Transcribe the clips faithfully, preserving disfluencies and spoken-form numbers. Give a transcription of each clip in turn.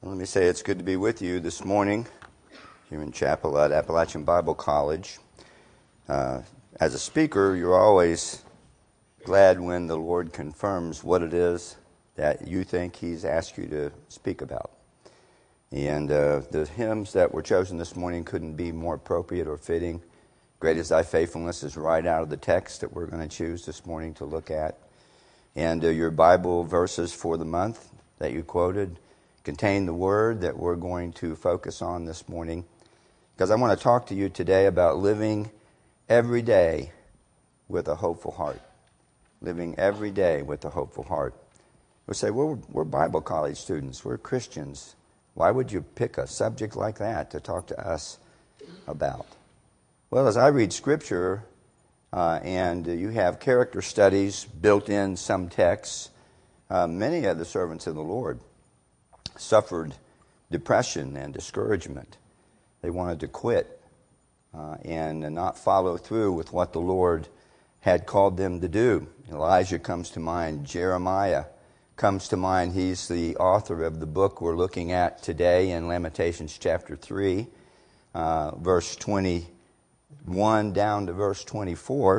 Let me say it's good to be with you this morning here in chapel at Appalachian Bible College. Uh, as a speaker, you're always glad when the Lord confirms what it is that you think He's asked you to speak about. And uh, the hymns that were chosen this morning couldn't be more appropriate or fitting. Great is Thy faithfulness is right out of the text that we're going to choose this morning to look at. And uh, your Bible verses for the month that you quoted contain the word that we're going to focus on this morning, because I want to talk to you today about living every day with a hopeful heart. Living every day with a hopeful heart. We'll say, well, we're Bible college students. We're Christians. Why would you pick a subject like that to talk to us about? Well, as I read Scripture, uh, and you have character studies built in some texts, uh, many of the servants of the Lord suffered depression and discouragement. They wanted to quit uh, and not follow through with what the Lord had called them to do. Elijah comes to mind. Jeremiah comes to mind. He's the author of the book we're looking at today in Lamentations chapter three, uh, verse twenty-one down to verse twenty-four.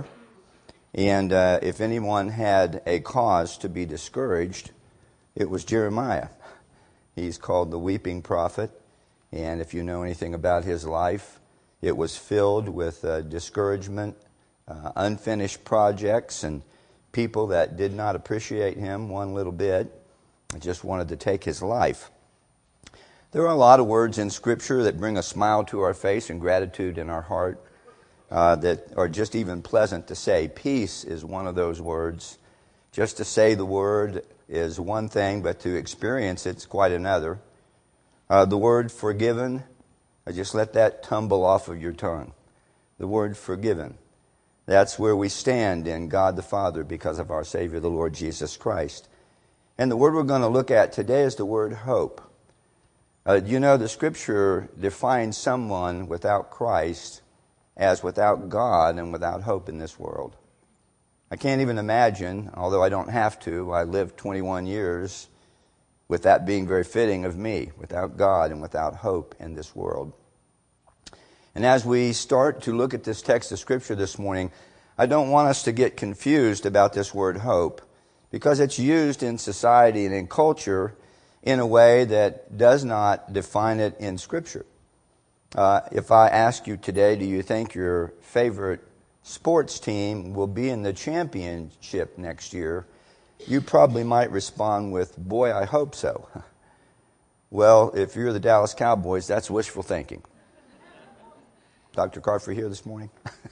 And uh, if anyone had a cause to be discouraged, it was Jeremiah. He's called the weeping prophet, and if you know anything about his life, it was filled with uh, discouragement, uh, unfinished projects, and people that did not appreciate him one little bit, just wanted to take his life. There are a lot of words in Scripture that bring a smile to our face and gratitude in our heart uh, that are just even pleasant to say. Peace is one of those words. Just to say the word is one thing, but to experience it's quite another. Uh, the word forgiven, I just let that tumble off of your tongue. The word forgiven. That's where we stand in God the Father because of our Savior, the Lord Jesus Christ. And the word we're going to look at today is the word hope. Uh, you know, the Scripture defines someone without Christ as without God and without hope in this world. I can't even imagine, although I don't have to, I lived twenty-one years with that being very fitting of me, without God and without hope in this world. And as we start to look at this text of Scripture this morning, I don't want us to get confused about this word hope, because it's used in society and in culture in a way that does not define it in Scripture. Uh, if I ask you today, do you think your favorite sports team will be in the championship next year, you probably might respond with, boy, I hope so. Well, if you're the Dallas Cowboys, that's wishful thinking. Doctor Carfer here this morning?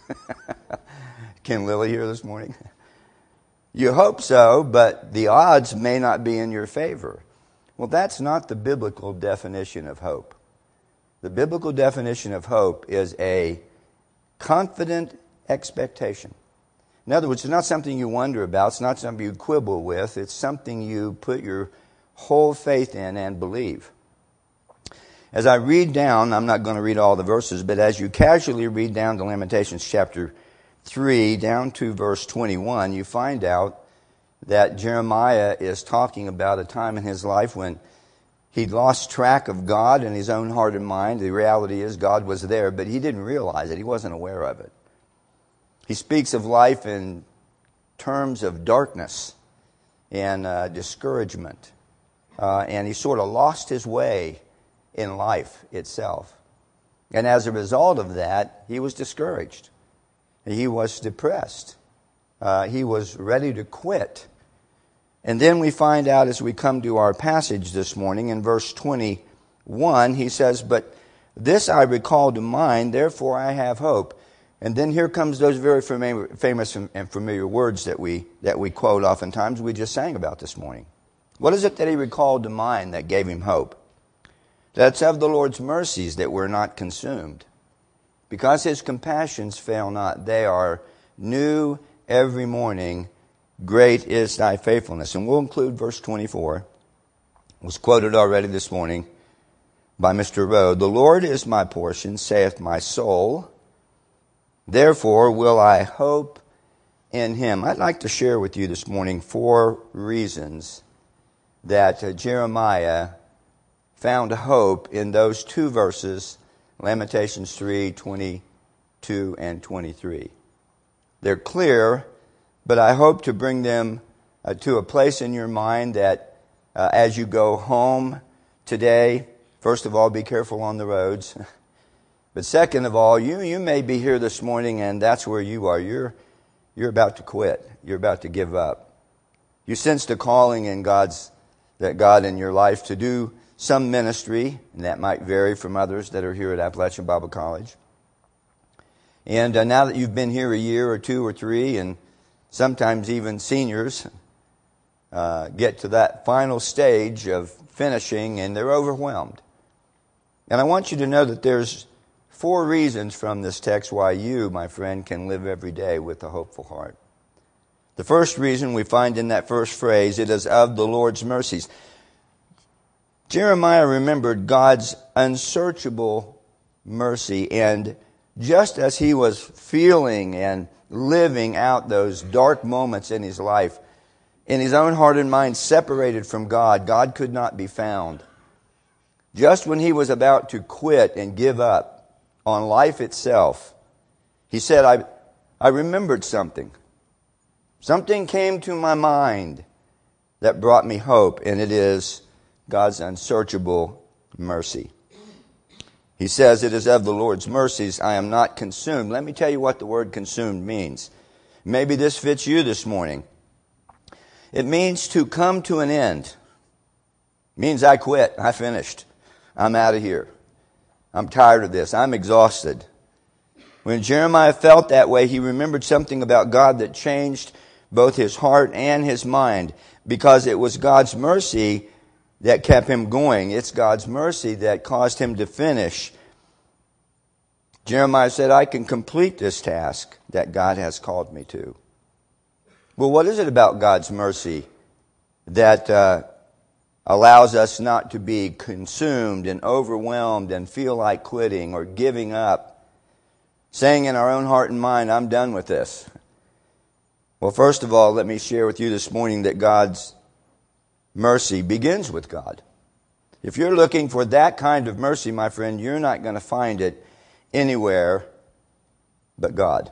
Ken Lilly here this morning? You hope so, but the odds may not be in your favor. Well, that's not the biblical definition of hope. The biblical definition of hope is a confident expectation. In other words, it's not something you wonder about. It's not something you quibble with. It's something you put your whole faith in and believe. As I read down, I'm not going to read all the verses, but as you casually read down to Lamentations chapter three, down to verse twenty-one, you find out that Jeremiah is talking about a time in his life when he'd lost track of God in his own heart and mind. The reality is God was there, but he didn't realize it. He wasn't aware of it. He speaks of life in terms of darkness and uh, discouragement. Uh, and he sort of lost his way in life itself. And as a result of that, he was discouraged. He was depressed. Uh, he was ready to quit. And then we find out as we come to our passage this morning in verse twenty-one, he says, "But this I recall to mind, therefore I have hope." And then here comes those very famous and familiar words that we that we quote oftentimes, we just sang about this morning. What is it that he recalled to mind that gave him hope? That's of the Lord's mercies that we're not consumed. Because his compassions fail not. They are new every morning. Great is thy faithfulness. And we'll include verse twenty-four. It was quoted already this morning by Mister Rowe. "The Lord is my portion, saith my soul. Therefore will I hope in him." I'd like to share with you this morning four reasons that uh, Jeremiah found hope in those two verses, Lamentations three, twenty-two and twenty-three. They're clear, but I hope to bring them uh, to a place in your mind that uh, as you go home today, first of all, be careful on the roads. But second of all, you you may be here this morning and that's where you are. You're you're about to quit. You're about to give up. You sensed a calling in God's that God in your life to do some ministry, and that might vary from others that are here at Appalachian Bible College. And uh, now that you've been here a year or two or three, and sometimes even seniors uh, get to that final stage of finishing, and they're overwhelmed. And I want you to know that there's four reasons from this text why you, my friend, can live every day with a hopeful heart. The first reason we find in that first phrase, it is of the Lord's mercies. Jeremiah remembered God's unsearchable mercy, and just as he was feeling and living out those dark moments in his life, in his own heart and mind separated from God, God could not be found. Just when he was about to quit and give up on life itself, he said, I, I remembered something. Something came to my mind that brought me hope, and it is God's unsearchable mercy. He says, it is of the Lord's mercies I am not consumed. Let me tell you what the word consumed means. Maybe this fits you this morning. It means to come to an end. It means I quit. I finished. I'm out of here. I'm tired of this. I'm exhausted. When Jeremiah felt that way, he remembered something about God that changed both his heart and his mind, because it was God's mercy that kept him going. It's God's mercy that caused him to finish. Jeremiah said, I can complete this task that God has called me to. Well, what is it about God's mercy that uh, allows us not to be consumed and overwhelmed and feel like quitting or giving up, saying in our own heart and mind, I'm done with this? Well, first of all, let me share with you this morning that God's mercy begins with God. If you're looking for that kind of mercy, my friend, you're not going to find it anywhere but God.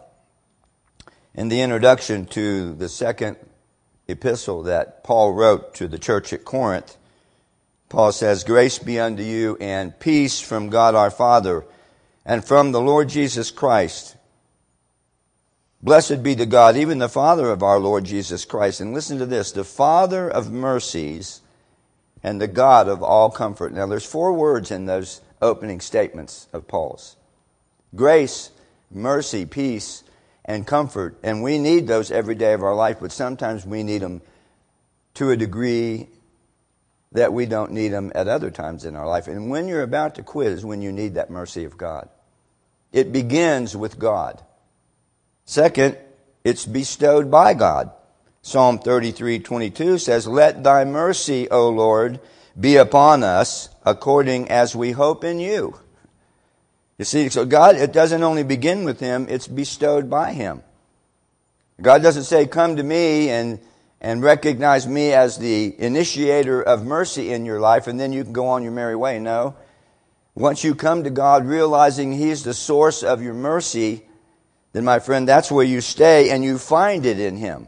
In the introduction to the second epistle that Paul wrote to the church at Corinth, Paul says, Grace be unto you and peace from God our Father and from the Lord Jesus Christ. Blessed be the God, even the Father of our Lord Jesus Christ. And listen to this, the Father of mercies and the God of all comfort. Now there's four words in those opening statements of Paul's. Grace, mercy, peace, and comfort. And we need those every day of our life, but sometimes we need them to a degree that we don't need them at other times in our life. And when you're about to quit is when you need that mercy of God. It begins with God. Second, it's bestowed by God. Psalm thirty-three twenty-two says, Let thy mercy, O Lord, be upon us according as we hope in you. You see, so God, it doesn't only begin with him, it's bestowed by him. God doesn't say, come to me and, and recognize me as the initiator of mercy in your life, and then you can go on your merry way. No. Once you come to God realizing he's the source of your mercy, then, my friend, that's where you stay, and you find it in him.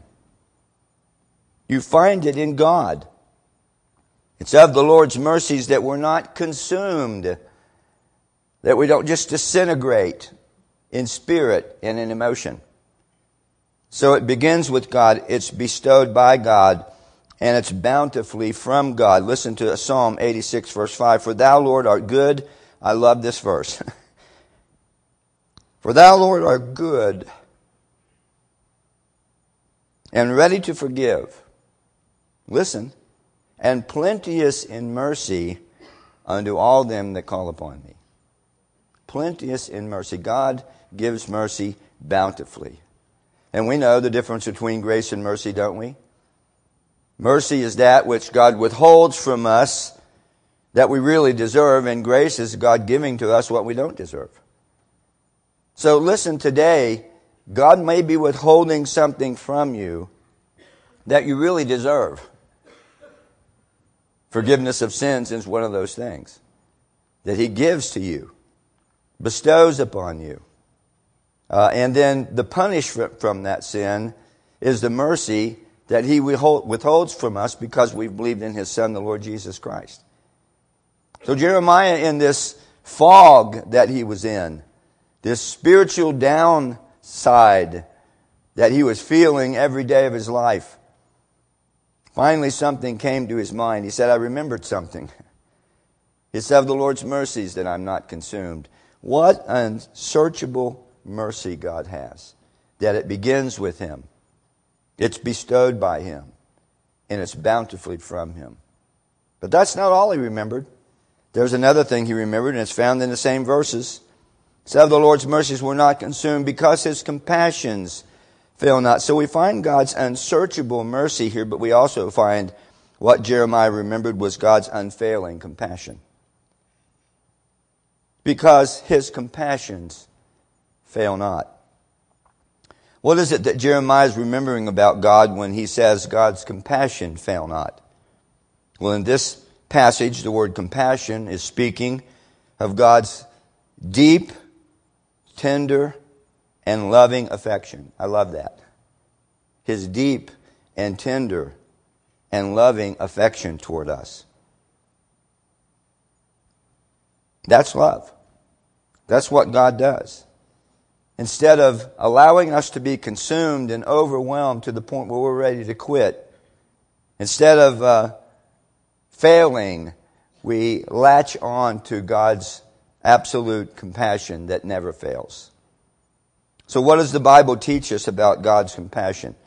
You find it in God. It's of the Lord's mercies that we're not consumed, that we don't just disintegrate in spirit and in emotion. So it begins with God, it's bestowed by God, and it's bountifully from God. Listen to Psalm eighty-six, verse five. For thou, Lord, art good. I love this verse. For thou, Lord, art good and ready to forgive. Listen. And plenteous in mercy unto all them that call upon me. Plenteous in mercy. God gives mercy bountifully. And we know the difference between grace and mercy, don't we? Mercy is that which God withholds from us that we really deserve, and grace is God giving to us what we don't deserve. So listen, today, God may be withholding something from you that you really deserve. Forgiveness of sins is one of those things that He gives to you, bestows upon you. Uh, and then the punishment from that sin is the mercy that He withholds from us because we've believed in His Son, the Lord Jesus Christ. So Jeremiah, in this fog that he was in, this spiritual downside that he was feeling every day of his life, finally something came to his mind. He said, I remembered something. It's of the Lord's mercies that I'm not consumed. What unsearchable mercy God has, that it begins with Him. It's bestowed by Him, and it's bountifully from Him. But that's not all he remembered. There's another thing he remembered, and it's found in the same verses. It's of the Lord's mercies we're not consumed, because His compassions fail not. So we find God's unsearchable mercy here, but we also find what Jeremiah remembered was God's unfailing compassion. Because His compassions fail not. What is it that Jeremiah is remembering about God when he says God's compassion fail not? Well, in this passage, the word compassion is speaking of God's deep, tender, and loving affection. I love that. His deep and tender and loving affection toward us. That's love. That's what God does. Instead of allowing us to be consumed and overwhelmed to the point where we're ready to quit, instead of uh, failing, we latch on to God's absolute compassion that never fails. So what does the Bible teach us about God's compassion?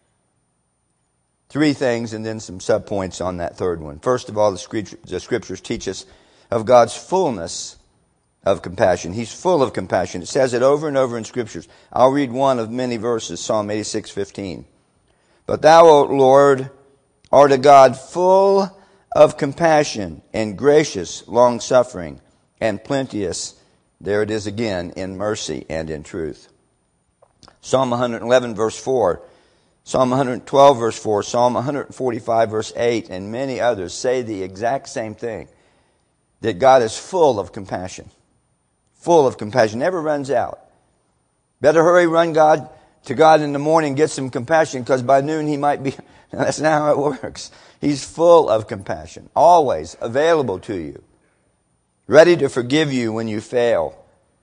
Three things and then some subpoints on that third one. First of all, the Scriptures teach us of God's fullness of compassion. He's full of compassion. It says it over and over in Scriptures. I'll read one of many verses, Psalm eighty-six fifteen. But Thou, O Lord, art a God full of compassion and gracious, long-suffering, and plenteous, there it is again, in mercy and in truth. Psalm one eleven verse four, Psalm one twelve verse four, Psalm one forty-five verse eight, and many others say the exact same thing, that God is full of compassion. Full of compassion, never runs out. Better hurry, run God to God in the morning, get some compassion, because by noon He might be. That's not how it works. He's full of compassion, always available to you, ready to forgive you when you fail.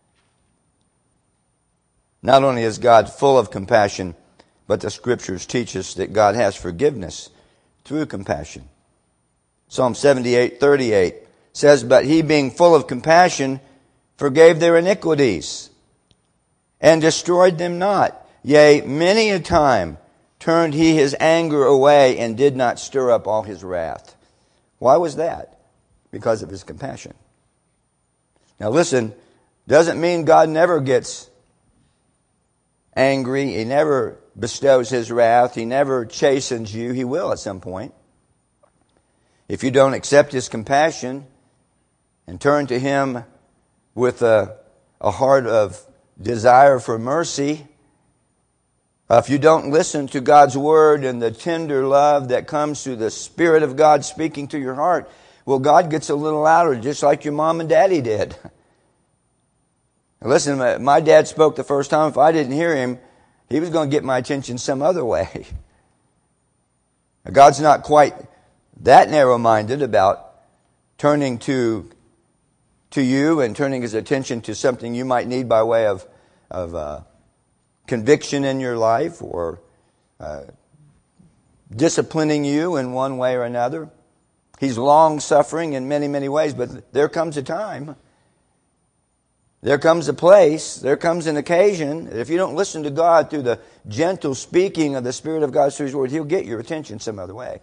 Not only is God full of compassion, but the Scriptures teach us that God has forgiveness through compassion. Psalm seventy-eight thirty-eight says, But He, being full of compassion, forgave their iniquities, and destroyed them not. Yea, many a time turned He His anger away, and did not stir up all His wrath. Why was that? Because of His compassion. Now listen, doesn't mean God never gets angry. He never bestows His wrath. He never chastens you. He will at some point. If you don't accept His compassion and turn to Him with a, a heart of desire for mercy, uh, if you don't listen to God's Word and the tender love that comes through the Spirit of God speaking to your heart, well, God gets a little louder, just like your mom and daddy did. Listen, my dad spoke the first time. If I didn't hear him, he was going to get my attention some other way. God's not quite that narrow-minded about turning to to you and turning His attention to something you might need by way of, of uh, conviction in your life, or uh, disciplining you in one way or another. He's long-suffering in many, many ways, but there comes a time, there comes a place, there comes an occasion, that if you don't listen to God through the gentle speaking of the Spirit of God through His Word, He'll get your attention some other way.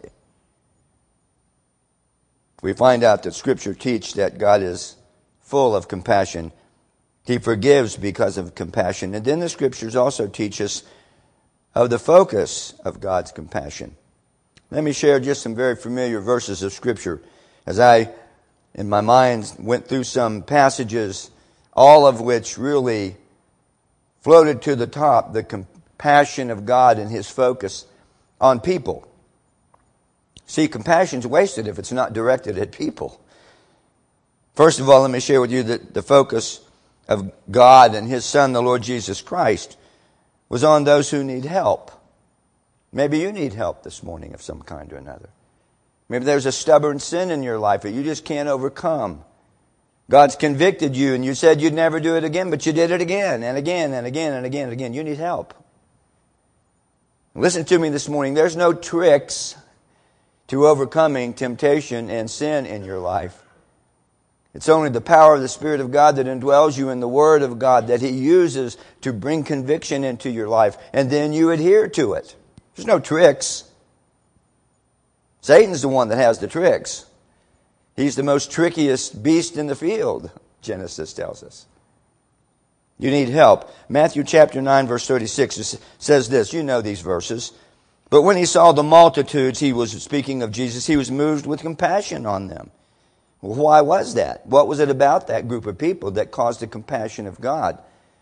We find out that Scripture teaches that God is full of compassion. He forgives because of compassion. And then the Scriptures also teach us of the focus of God's compassion. Let me share just some very familiar verses of Scripture as I, in my mind, went through some passages, all of which really floated to the top, the compassion of God and His focus on people. See, compassion's wasted if it's not directed at people. First of all, let me share with you that the focus of God and His Son, the Lord Jesus Christ, was on those who need help. Maybe you need help this morning of some kind or another. Maybe there's a stubborn sin in your life that you just can't overcome. God's convicted you and you said you'd never do it again, but you did it again and again and again and again and again. You need help. Listen to me this morning. There's no tricks to overcoming temptation and sin in your life. It's only the power of the Spirit of God that indwells you in the Word of God that He uses to bring conviction into your life. And then you adhere to it. There's no tricks. Satan's the one that has the tricks. He's the most trickiest beast in the field, Genesis tells us. You need help. Matthew chapter nine, verse thirty-six says this. You know these verses. But when He saw the multitudes, He was speaking of Jesus, He was moved with compassion on them. Well, why was that? What was it about that group of people that caused the compassion of God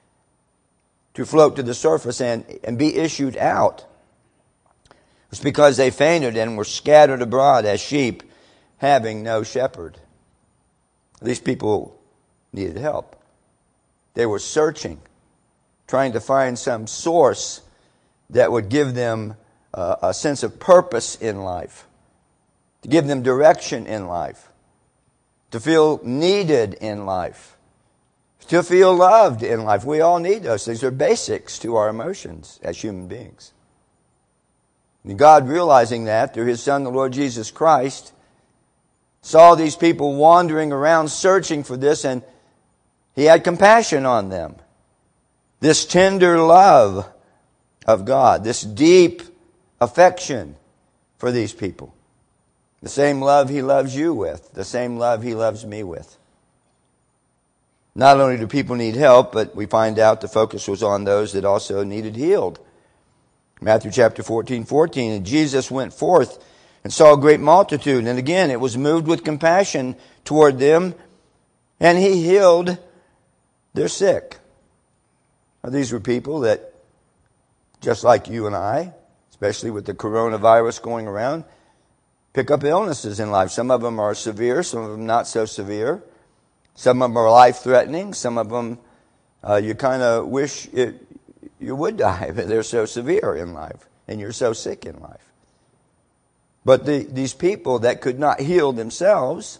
to float to the surface and, and be issued out? It was because they fainted and were scattered abroad as sheep, having no shepherd. These people needed help. They were searching, trying to find some source that would give them uh, a sense of purpose in life, to give them direction in life, to feel needed in life, to feel loved in life. We all need those things. They're basics to our emotions as human beings. And God, realizing that through His Son, the Lord Jesus Christ, saw these people wandering around searching for this, and He had compassion on them. This tender love of God, this deep affection for these people. The same love He loves you with, the same love He loves me with. Not only do people need help, but we find out the focus was on those that also needed healed. Matthew chapter fourteen, fourteen, and Jesus went forth and saw a great multitude, and again it was moved with compassion toward them, and He healed their sick. Now, these were people that, just like you and I, especially with the coronavirus going around, pick up illnesses in life. Some of them are severe, some of them not so severe. Some of them are life-threatening. Some of them uh, you kind of wish it, you would die, but they're so severe in life, and you're so sick in life. But the, these people that could not heal themselves,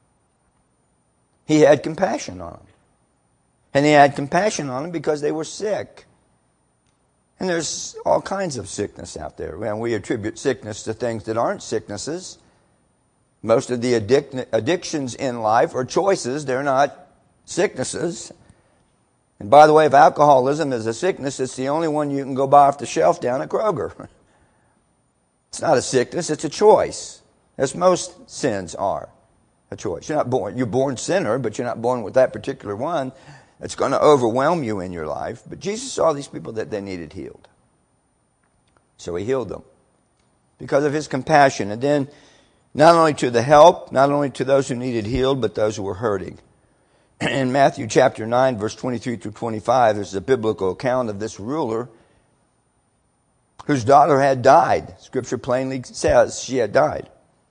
He had compassion on them. And He had compassion on them because they were sick. And there's all kinds of sickness out there. And we attribute sickness to things that aren't sicknesses. Most of the addic- addictions in life are choices. They're not sicknesses. And by the way, if alcoholism is a sickness, it's the only one you can go buy off the shelf down at Kroger. It's not a sickness, it's a choice. As most sins are a choice. You're not born, you're born sinner, but you're not born with that particular one. It's going to overwhelm you in your life. But Jesus saw these people that they needed healed. So He healed them because of His compassion. And then not only to the help, not only to those who needed healed, but those who were hurting. In Matthew chapter nine, verse twenty-three through twenty-five, there's a biblical account of this ruler whose daughter had died. Scripture plainly says she had died.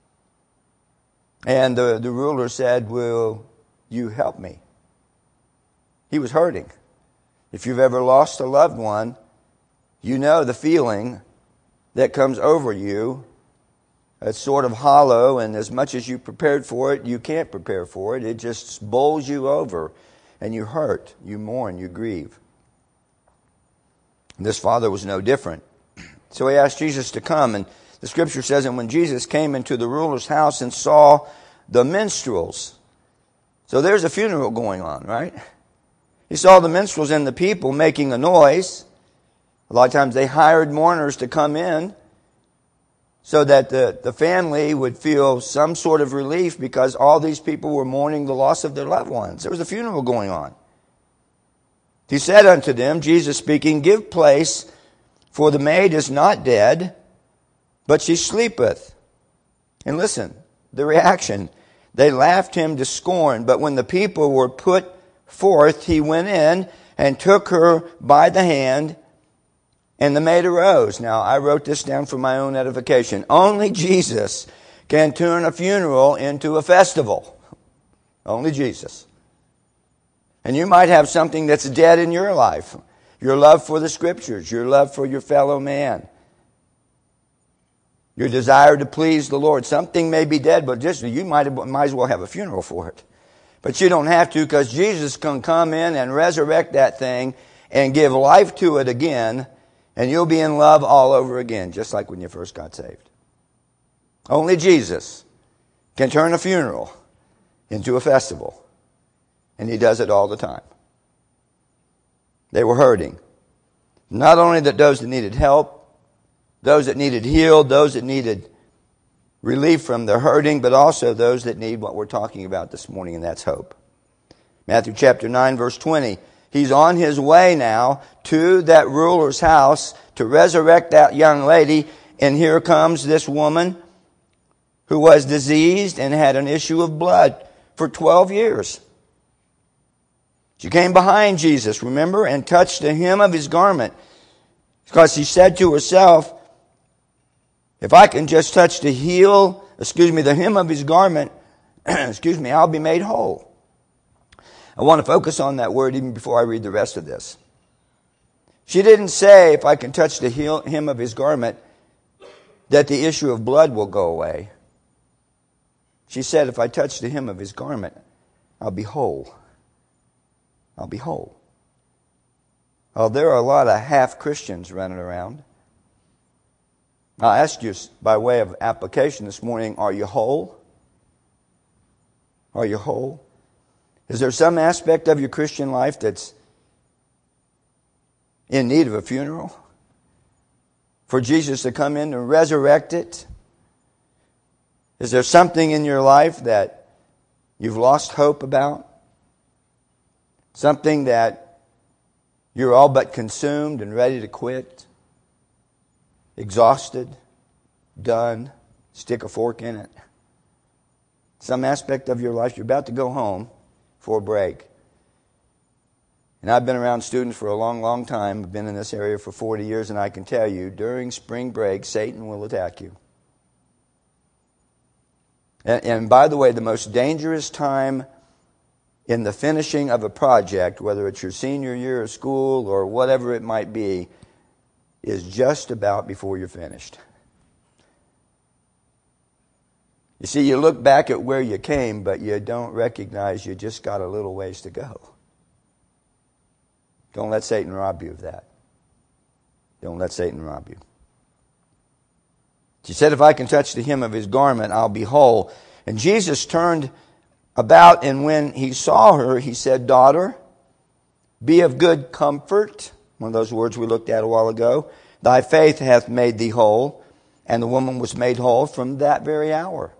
And the, the ruler said, "Will you help me?" He was hurting. If you've ever lost a loved one, you know the feeling that comes over you. It's sort of hollow, and as much as you prepared for it, you can't prepare for it. It just bowls you over, and you hurt, you mourn, you grieve. This father was no different. So he asked Jesus to come, and the Scripture says, and when Jesus came into the ruler's house and saw the minstrels. So there's a funeral going on, right? He saw the minstrels and the people making a noise. A lot of times they hired mourners to come in so that the, the family would feel some sort of relief because all these people were mourning the loss of their loved ones. There was a funeral going on. He said unto them, Jesus speaking, "Give place, for the maid is not dead, but she sleepeth." And listen, the reaction. They laughed him to scorn, but when the people were put forth, he went in and took her by the hand, and the maid arose. Now, I wrote this down for my own edification. Only Jesus can turn a funeral into a festival. Only Jesus. And you might have something that's dead in your life. Your love for the Scriptures, your love for your fellow man, your desire to please the Lord. Something may be dead, but just you might, might as well have a funeral for it. But you don't have to, because Jesus can come in and resurrect that thing and give life to it again, and you'll be in love all over again, just like when you first got saved. Only Jesus can turn a funeral into a festival, and He does it all the time. They were hurting. Not only that those that needed help, those that needed healed, those that needed relief from their hurting, but also those that need what we're talking about this morning, and that's hope. Matthew chapter nine, verse twenty. He's on his way now to that ruler's house to resurrect that young lady, and here comes this woman who was diseased and had an issue of blood for twelve years. She came behind Jesus, remember, and touched the hem of His garment, because she said to herself, if I can just touch the heel, excuse me, the hem of His garment, excuse me, I'll be made whole. I want to focus on that word even before I read the rest of this. She didn't say, if I can touch the heel, hem of His garment, that the issue of blood will go away. She said, if I touch the hem of His garment, I'll be whole. I'll be whole. Oh, there are a lot of half-Christians running around. I'll ask you by way of application this morning, are you whole? Are you whole? Is there some aspect of your Christian life that's in need of a funeral? For Jesus to come in and resurrect it? Is there something in your life that you've lost hope about? Something that you're all but consumed and ready to quit? Exhausted? Done? Stick a fork in it? Some aspect of your life, you're about to go home for a break. And I've been around students for a long, long time. I've been in this area for forty years, and I can tell you, during spring break, Satan will attack you. And, and by the way, the most dangerous time in the finishing of a project, whether it's your senior year of school or whatever it might be, is just about before you're finished. You see, you look back at where you came, but you don't recognize you just got a little ways to go. Don't let Satan rob you of that. Don't let Satan rob you. She said, if I can touch the hem of His garment, I'll be whole. And Jesus turned about, and when He saw her, He said, daughter, be of good comfort. One of those words we looked at a while ago. Thy faith hath made thee whole. And the woman was made whole from that very hour.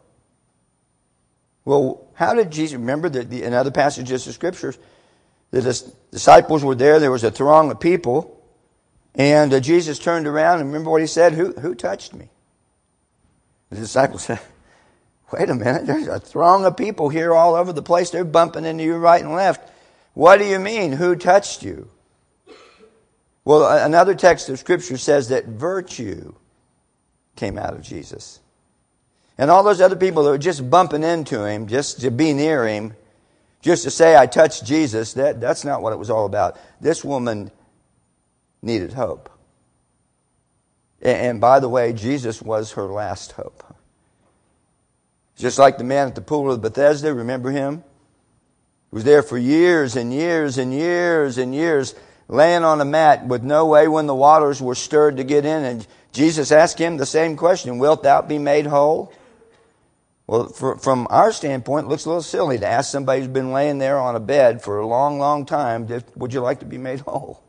Well, how did Jesus, remember that in other passages of Scripture, the disciples were there, there was a throng of people, and uh, Jesus turned around, and remember what He said? Who, who touched me? The disciples said, wait a minute, there's a throng of people here all over the place. They're bumping into you right and left. What do you mean, who touched you? Well, another text of Scripture says that virtue came out of Jesus. And all those other people that were just bumping into Him, just to be near Him, just to say, I touched Jesus, that, that's not what it was all about. This woman needed hope. And, and by the way, Jesus was her last hope. Just like the man at the pool of Bethesda, remember him? He was there for years and years and years and years, laying on a mat with no way when the waters were stirred to get in. And Jesus asked him the same question, wilt thou be made whole? Well, for, from our standpoint, it looks a little silly to ask somebody who's been laying there on a bed for a long, long time, would you like to be made whole?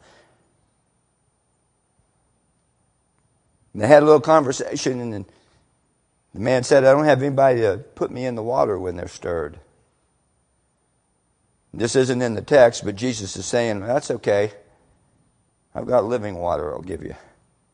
And they had a little conversation, and the man said, I don't have anybody to put me in the water when they're stirred. This isn't in the text, but Jesus is saying, that's okay. I've got living water I'll give you.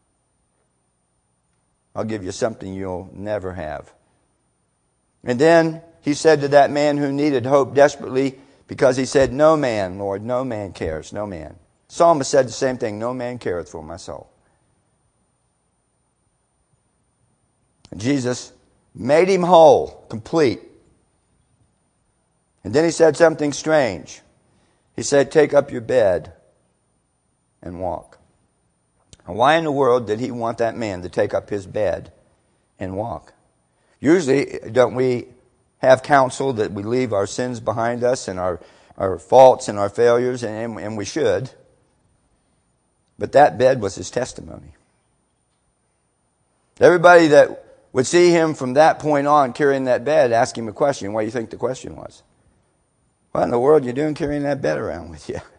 I'll give you something you'll never have. And then He said to that man who needed hope desperately, because he said, no man, Lord, no man cares, no man. Psalmist said the same thing, no man careth for my soul. And Jesus made him whole, complete. And then he said something strange. He said, take up your bed and walk. Now, why in the world did he want that man to take up his bed and walk? Usually, don't we have counsel that we leave our sins behind us and our, our faults and our failures, and, and we should. But that bed was his testimony. Everybody that would see him from that point on carrying that bed asked him a question. What do you think the question was? What in the world are you doing carrying that bed around with you?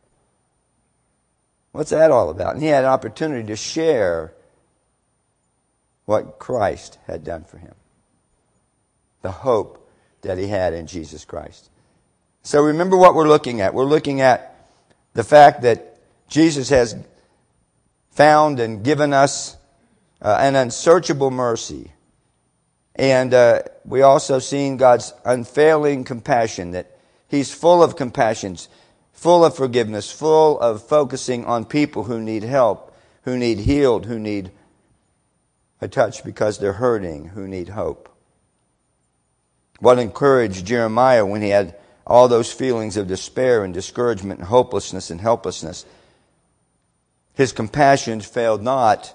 What's that all about? And he had an opportunity to share what Christ had done for him. The hope that he had in Jesus Christ. So remember what we're looking at. We're looking at the fact that Jesus has found and given us uh, an unsearchable mercy. And uh, we also seen God's unfailing compassion, that he's full of compassion, full of forgiveness, full of focusing on people who need help, who need healed, who need a touch because they're hurting, who need hope. What encouraged Jeremiah when he had all those feelings of despair and discouragement and hopelessness and helplessness? His compassion failed not.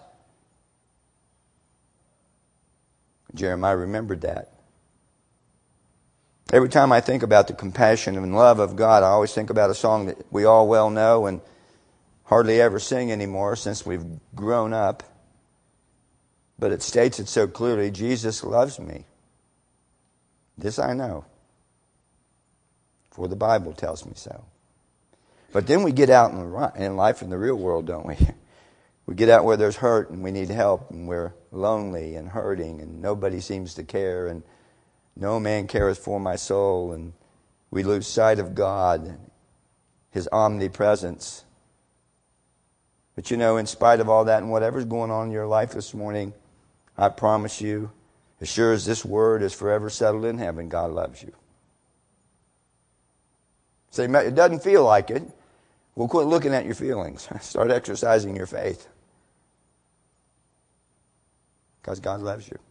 Jeremiah remembered that. Every time I think about the compassion and love of God, I always think about a song that we all well know and hardly ever sing anymore since we've grown up. But it states it so clearly, Jesus loves me. This I know, for the Bible tells me so. But then we get out in life in the real world, don't we? We get out where there's hurt and we need help and we're lonely and hurting and nobody seems to care and no man cares for my soul, and we lose sight of God, His omnipresence. But you know, in spite of all that and whatever's going on in your life this morning, I promise you, as sure as this word is forever settled in heaven, God loves you. Say, it doesn't feel like it. Well, quit looking at your feelings. Start exercising your faith. Because God loves you.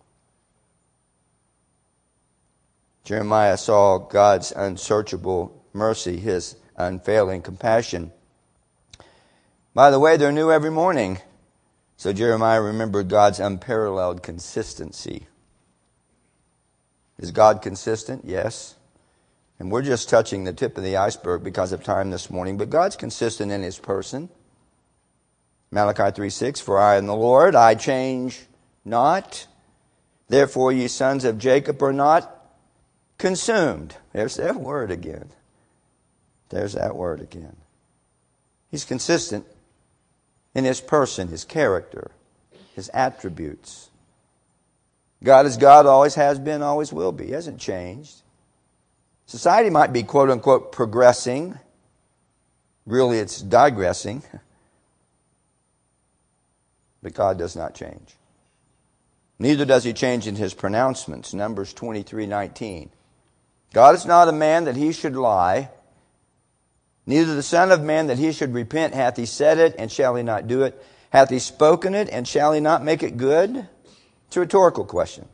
Jeremiah saw God's unsearchable mercy, His unfailing compassion. By the way, they're new every morning. So Jeremiah remembered God's unparalleled consistency. Is God consistent? Yes. And we're just touching the tip of the iceberg because of time this morning. But God's consistent in His person. Malachi three six, for I am the Lord, I change not. Therefore ye sons of Jacob are not consumed. There's that word again. There's that word again. He's consistent in His person, His character, His attributes. God is God, always has been, always will be. He hasn't changed. Society might be quote unquote progressing. Really it's digressing. But God does not change. Neither does He change in His pronouncements. Numbers twenty-three nineteen. God is not a man that He should lie, neither the Son of Man that He should repent. Hath He said it, and shall He not do it? Hath He spoken it, and shall He not make it good? It's a rhetorical question.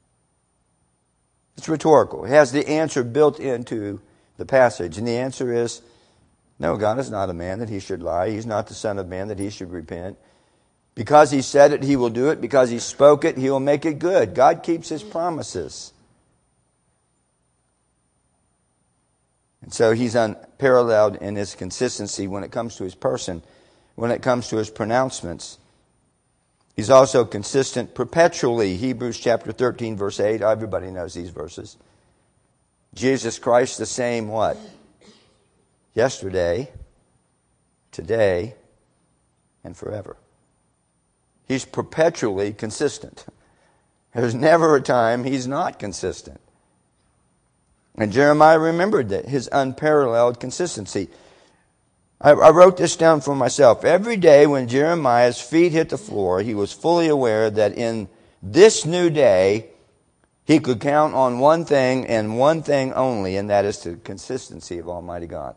It's rhetorical. It has the answer built into the passage. And the answer is, no, God is not a man that He should lie. He's not the Son of Man that He should repent. Because He said it, He will do it. Because He spoke it, He will make it good. God keeps His promises. And so He's unparalleled in His consistency when it comes to His person, when it comes to His pronouncements. He's also consistent perpetually. Hebrews chapter thirteen, verse eight. Everybody knows these verses. Jesus Christ the same what? Yesterday, today, and forever. He's perpetually consistent. There's never a time He's not consistent. And Jeremiah remembered that, His unparalleled consistency. I, I wrote this down for myself. Every day when Jeremiah's feet hit the floor, he was fully aware that in this new day, he could count on one thing and one thing only, and that is the consistency of Almighty God.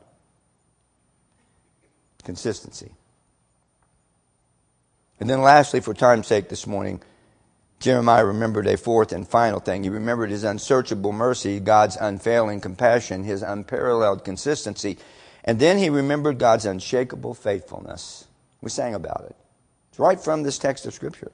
Consistency. And then lastly, for time's sake this morning, Jeremiah remembered a fourth and final thing. He remembered his unsearchable mercy, God's unfailing compassion, his unparalleled consistency. And then he remembered God's unshakable faithfulness. We sang about it. It's right from this text of Scripture.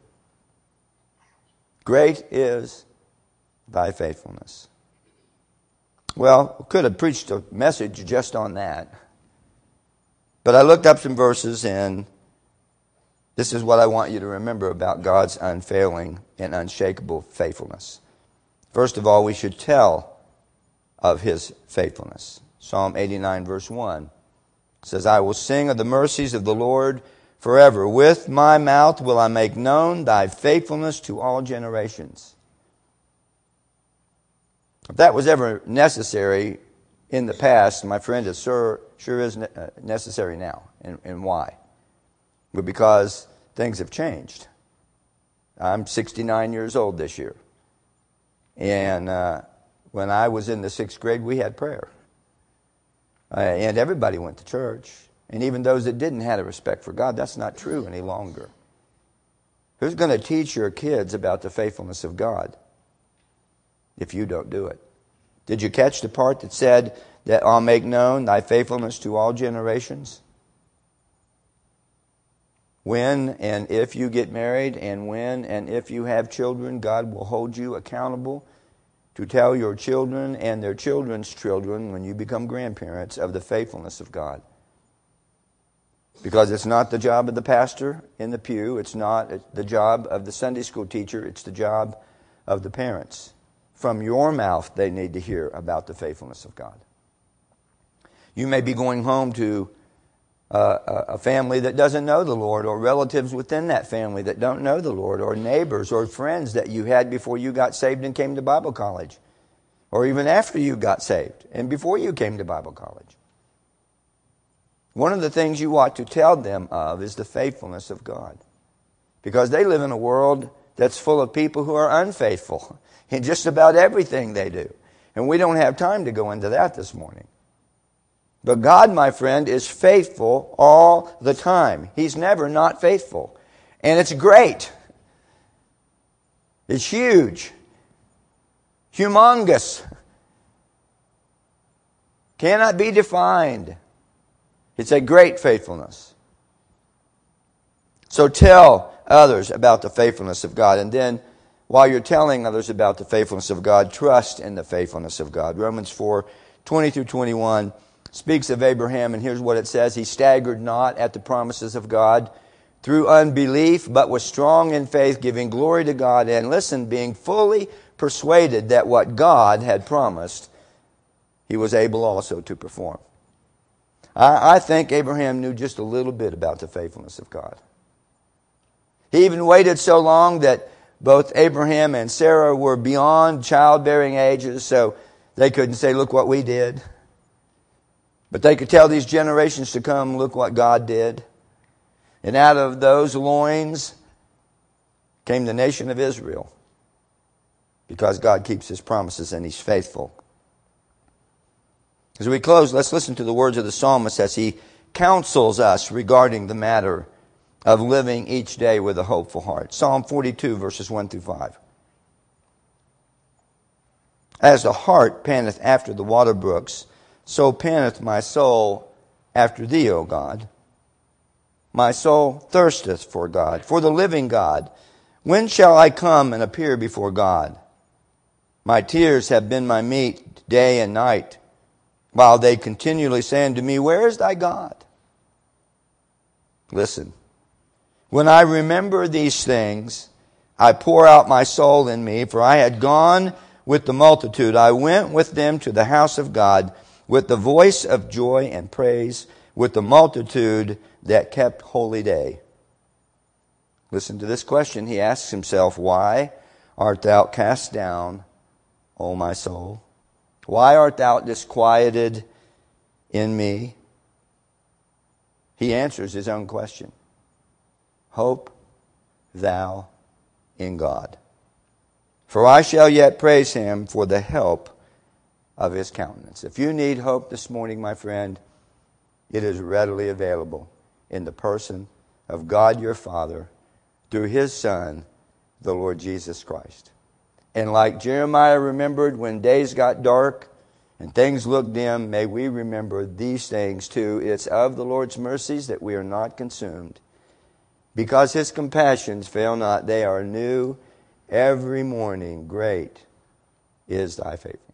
Great is thy faithfulness. Well, I could have preached a message just on that. But I looked up some verses, and this is what I want you to remember about God's unfailing and unshakable faithfulness. First of all, we should tell of his faithfulness. Psalm eighty-nine, verse one says, I will sing of the mercies of the Lord forever. With my mouth will I make known thy faithfulness to all generations. If that was ever necessary in the past, my friend, it sure, sure is necessary now. And, and why? But because things have changed. I'm sixty-nine years old this year. And uh, when I was in the sixth grade, we had prayer. Uh, and everybody went to church. And even those that didn't had a respect for God. That's not true any longer. Who's going to teach your kids about the faithfulness of God if you don't do it? Did you catch the part that said that I'll make known thy faithfulness to all generations? When and if you get married, and when and if you have children, God will hold you accountable to tell your children and their children's children, when you become grandparents, of the faithfulness of God. Because it's not the job of the pastor in the pew, it's not the job of the Sunday school teacher, it's the job of the parents. From your mouth, they need to hear about the faithfulness of God. You may be going home to Uh, a family that doesn't know the Lord, or relatives within that family that don't know the Lord, or neighbors or friends that you had before you got saved and came to Bible college, or even after you got saved and before you came to Bible college. One of the things you ought to tell them of is the faithfulness of God, because they live in a world that's full of people who are unfaithful in just about everything they do, and we don't have time to go into that this morning. But God, my friend, is faithful all the time. He's never not faithful. And it's great. It's huge. Humongous. Cannot be defined. It's a great faithfulness. So tell others about the faithfulness of God. And then, while you're telling others about the faithfulness of God, trust in the faithfulness of God. Romans four, twenty through twenty-one speaks of Abraham, and here's what it says. He staggered not at the promises of God through unbelief, but was strong in faith, giving glory to God, and listen, being fully persuaded that what God had promised, he was able also to perform. I, I think Abraham knew just a little bit about the faithfulness of God. He even waited so long that both Abraham and Sarah were beyond childbearing ages, so they couldn't say, look what we did. But they could tell these generations to come, look what God did. And out of those loins came the nation of Israel. Because God keeps his promises and he's faithful. As we close, let's listen to the words of the psalmist as he counsels us regarding the matter of living each day with a hopeful heart. Psalm forty-two, verses one through five. As the hart panteth after the water brooks, so panteth my soul after thee, O God. My soul thirsteth for God, for the living God. When shall I come and appear before God? My tears have been my meat day and night, while they continually say unto me, where is thy God? Listen, when I remember these things, I pour out my soul in me, for I had gone with the multitude. I went with them to the house of God, with the voice of joy and praise, with the multitude that kept holy day. Listen to this question. He asks himself, why art thou cast down, O my soul? Why art thou disquieted in me? He answers his own question. Hope thou in God. For I shall yet praise him for the help of his countenance. If you need hope this morning, my friend, it is readily available in the person of God your Father through his Son, the Lord Jesus Christ. And like Jeremiah remembered when days got dark and things looked dim, may we remember these things too. It's of the Lord's mercies that we are not consumed, because His compassions fail not. They are new every morning. Great is thy faithfulness.